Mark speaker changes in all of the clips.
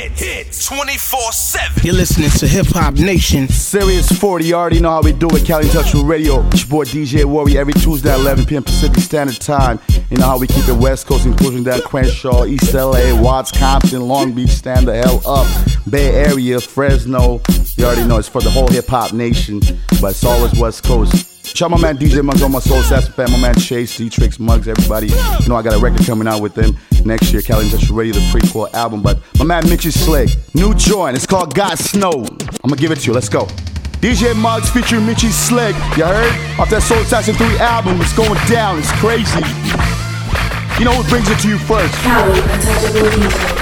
Speaker 1: hits 24/7.
Speaker 2: You're listening to Hip Hop Nation.
Speaker 3: Sirius 40, you already know how we do it. Cali Untouchable Radio. It's your boy DJ Warrior every Tuesday at 11 p.m. Pacific Standard Time. You know how we keep it West Coast, including that Crenshaw, East LA, Watts, Compton, Long Beach, stand the hell up. Bay Area, Fresno. You already know it's for the whole Hip Hop Nation, but it's always West Coast. Shout out my man DJ Muggs on my Soul Assassin fan, my man Chase, D-Trix, Muggs, everybody. You know I got a record coming out with them next year, Cali Untouchable Radio, the prequel album. But my man Mitchie Slick, new joint, it's called Got Snow. I'm gonna give it to you, let's go. DJ Muggs featuring Mitchie Slick, you heard? Off that Soul Assassin 3 album, it's going down, it's crazy. You know what brings it to you first?
Speaker 4: Cali Untouchable DJ.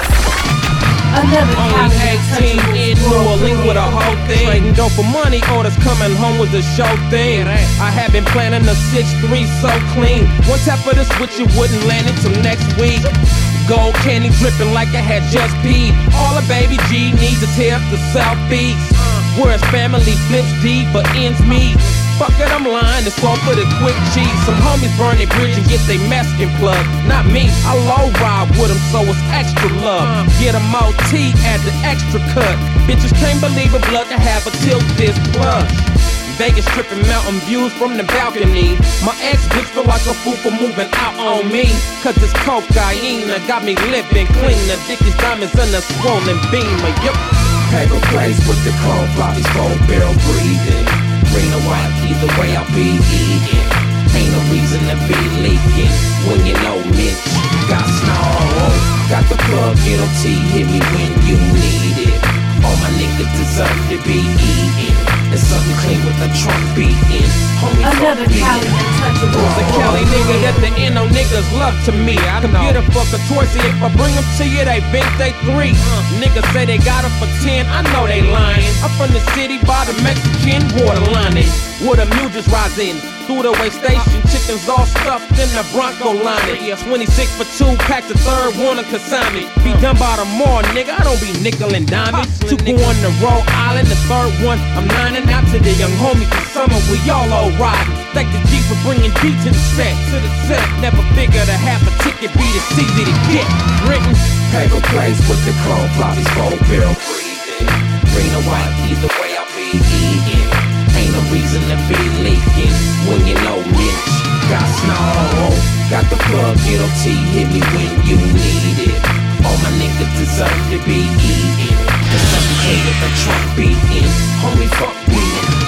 Speaker 5: Only 18 in New Orleans with a whole thing. Trading dope for money, orders coming home with a show thing. I have been planning a 6'3" so clean. One tap of the switch, you wouldn't land it till next week. Gold candy dripping like I had just peed. All a baby G needs to tear up the Southeast. Whereas family flips deep but ends meet. Fuck it, I'm lying, it's all for the quick cheese. Some homies burn their bridge and get they Mexican plug. Not me, I low ride with them, so it's extra love. Get 'em OT, add the extra cut. Bitches can't believe a blood to have a tilt this plush. Vegas tripping mountain views from the balcony. My ex-bitch feel like a fool for moving out on me. Cause this cocaine got me living clean. The dickies diamonds and a swollen beamer, yup.
Speaker 6: Paper plates with the chrome floppies, full barrel breathing. Green or white, either way I'll be eating. Ain't no reason to be leaking when you know Mitch got snow. Got the plug, it'll hit me when you need it. All my niggas deserve to be eating. And something clean with a trunk beating. Homie,
Speaker 4: another Cali Untouchable.
Speaker 5: Who's a Cali nigga that the NO niggas love to me? I can get a fuck a Torsi if I bring them to you, they think they 3. Niggas say they got them for 10, I know they lying. I'm from the city by the Mexican borderline. Where the mule just rides in through the way station, chickens all stuffed in the Bronco line. 26 for 2, pack the third one of consignment. Be done by tomorrow, nigga, I don't be nickel and diamond. 2 going to Rhode Island, the third one I'm lining out to the young homies this summer, we all riding. Thank the G for bringing G to the set. Never figured a half a ticket be this easy to get. Written
Speaker 6: paper plates with the chrome floppies, full barrel breathing. Green or white, either way I'll be eating. Ain't no reason to be leaking when you know Mitch got snow. Got the plug, it'll hit me when you need it. All my niggas deserve to be eating. There's something clean with the trunk beating. Homie, fuck beating.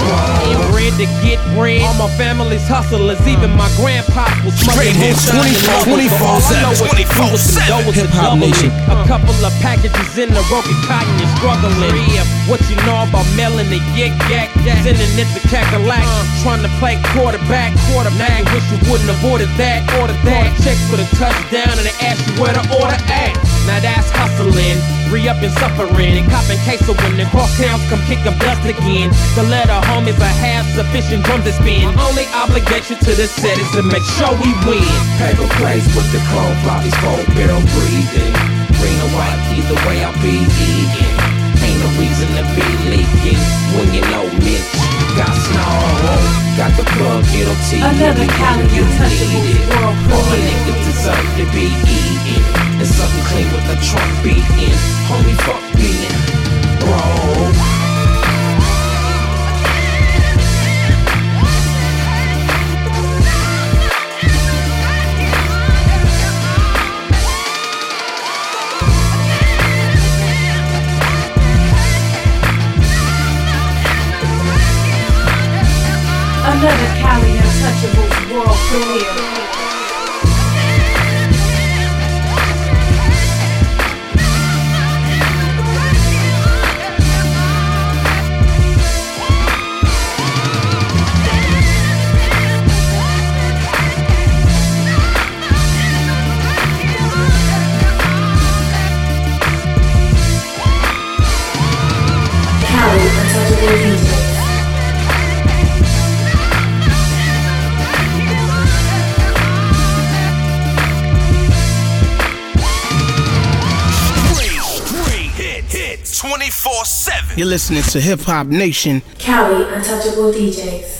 Speaker 5: In bread to get bread. All my family's hustlers, even my grandpa was
Speaker 2: Straight hits 24/7. Hip Hop Nation.
Speaker 5: A couple of packages in the broken cotton, you're struggling. What you know about melon and yik yak? Sending it to Cackalack. Trying to play quarterback. Now you wish you wouldn't have ordered that. Checks for the touchdown and they ask you where the order at. Now that's hustling. Re-up and suffering and copping queso when the cross towns come kick up dust again. To let our homies have sufficient drums to spin. My only obligation to the set is to make sure we win.
Speaker 6: Paper plates with the chrome floppies, full barrel breathing. Green or white, either way I'll be eating. Ain't no reason to be leaking when you know Mitch got snow. Got the plug, it'll
Speaker 4: another Cali
Speaker 6: you
Speaker 4: Untouchable
Speaker 6: need it.
Speaker 4: world
Speaker 6: All my
Speaker 4: premiere.
Speaker 6: niggas deserve to be eating. And something clean with a trunk beating. Homie, fuck being bro.
Speaker 4: Another Cali Untouchables world premiere. Cali Untouchable DJ.
Speaker 1: Hits 24/7.
Speaker 2: You're listening to Hip Hop Nation.
Speaker 4: Cali Untouchable DJs.